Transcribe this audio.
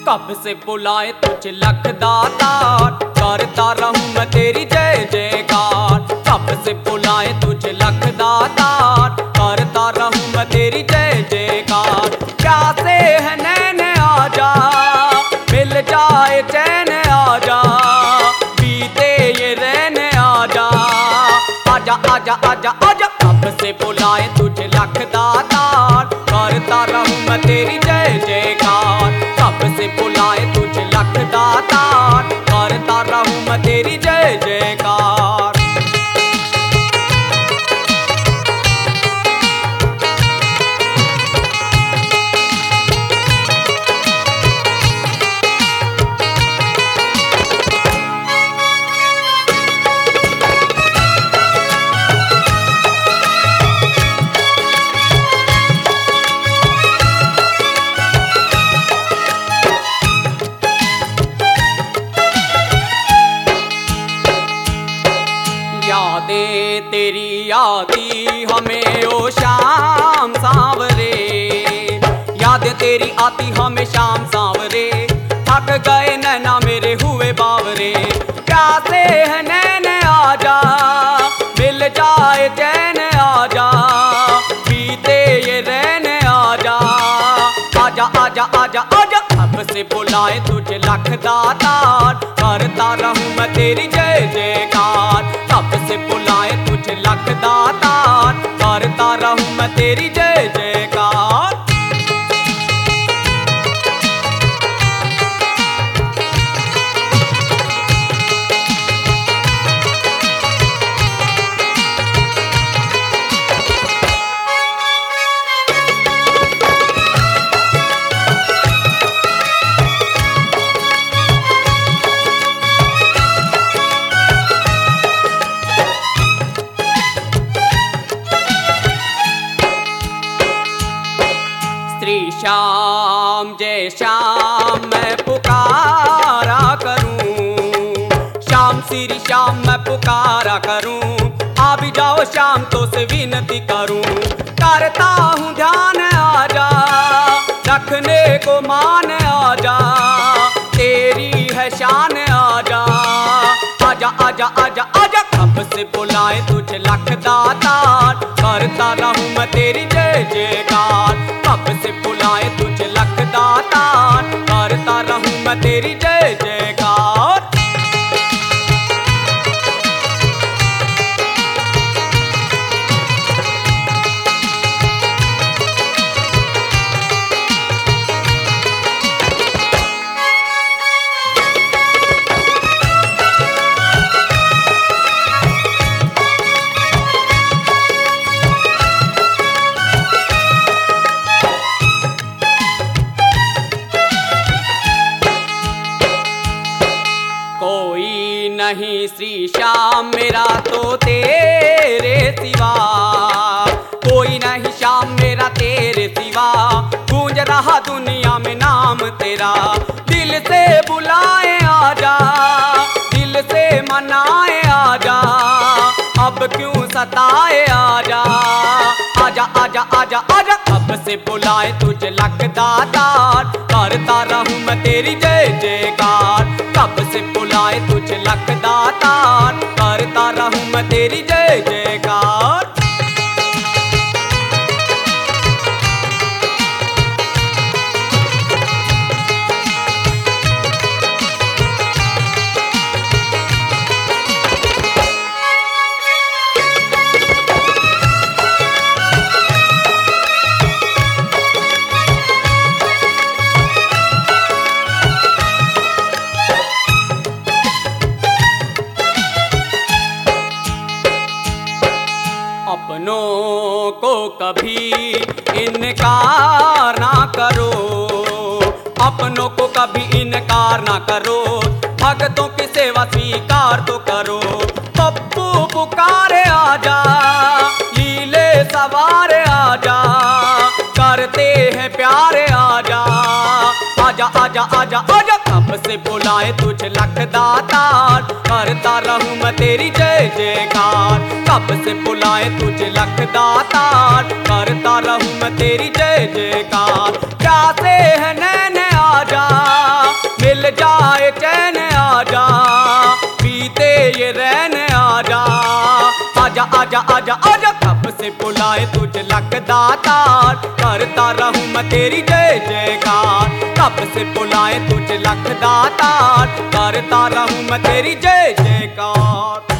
कब से बुलाए तुझे लख दातार, करता रहूं मैं तेरी जय जयकार। कब से बुलाए तुझे लख दातार, करता रहूं मैं तेरी जय जयकार। प्यासे है नैन आजा, मिल जाए चैन आजा, बीते ये रैन आजा, आजा आजा आजा आजा। कब से बुलाए तुझे लख दातार, करता रहूं मैं तेरी जय जयकार। कब से बुलाए तुझे लख दातार, करता रहूं मैं तेरी जय जयकार। यादें तेरी आती हमें ओ शाम सांवरे, यादें तेरी आती हमें शाम सांवरे। थक गए नैना मेरे हुए बावरे, प्यासे है नैन आजा, मिल जाए चैन आजा, बीते ये रैन आजा, आजा आजा आजा आजा। कब से बुलाए तुझे लख दातार, करता रहूं मैं तेरी जय जयकार। कब से बुलाए तुझे लख दातार, करता रहूं मैं तेरी जय जयकार। श्री श्याम जय श्याम मैं पुकारा करूं, श्याम श्री श्याम मैं पुकारा करूं। आ भी जाओ श्याम तो से विनती करूं, करता हूँ ध्यान आजा, रखने को मान आजा, तेरी है शान आजा, आजा आजा आजा आजा। कब से बुलाए तुझे लख दातार, करता रहूं मैं तेरी जय जयकार। कब से बुलाए तुझे लख दातार, करता रहूं मैं तेरी जय जयकार। कोई नहीं श्री श्याम मेरा तो तेरे सिवा, कोई नहीं श्याम मेरा तेरे सिवा। गूंज रहा दुनिया में नाम तेरा, दिल से बुलाए आजा, दिल से मनाए आजा, अब क्यों सताए आजा, आजा आजा आजा आजा। कब से बुलाए तुझे लख दातार, करता रहूं मैं तेरी जय जयकार। कब से बुलाए तुझे लख दातार, करता रहूं मैं तेरी जय जयकार। अपनों को कभी इनकार ना करो, अपनों को कभी इनकार ना करो, भक्तों की सेवा स्वीकार तो करो। पप्पू पुकारे आजा, लीले सवारे आजा, करते हैं प्यारे आजा, आजा आजा आजा आजा। कब से बुलाए तुझे लख दातार, करता रहूं मैं तेरी जय जयकार। कब से बुलाए तुझे लख दातार, करता रहूं मैं तेरी जय जयकार। प्यासे है नैन आजा, आजा आजा आजा, कब से बुलाए तुझे लख दातार, करता रहूं मैं तेरी जय जयकार। कब से बुलाए तुझे लख दातार, करता रहूं मैं तेरी जय जयकार।